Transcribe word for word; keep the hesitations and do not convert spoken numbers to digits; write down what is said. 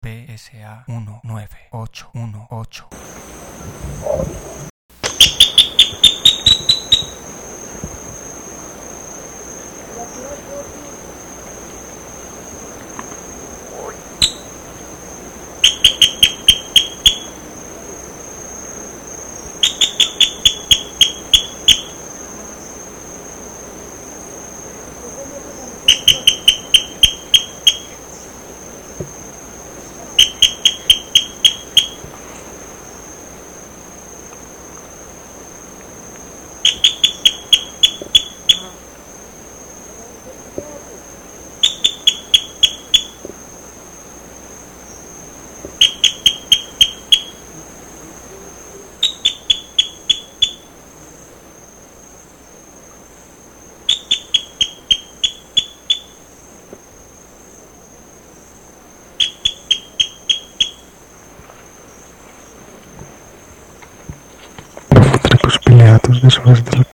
P S A uno nueve ocho uno ocho. Los peleatos de suas del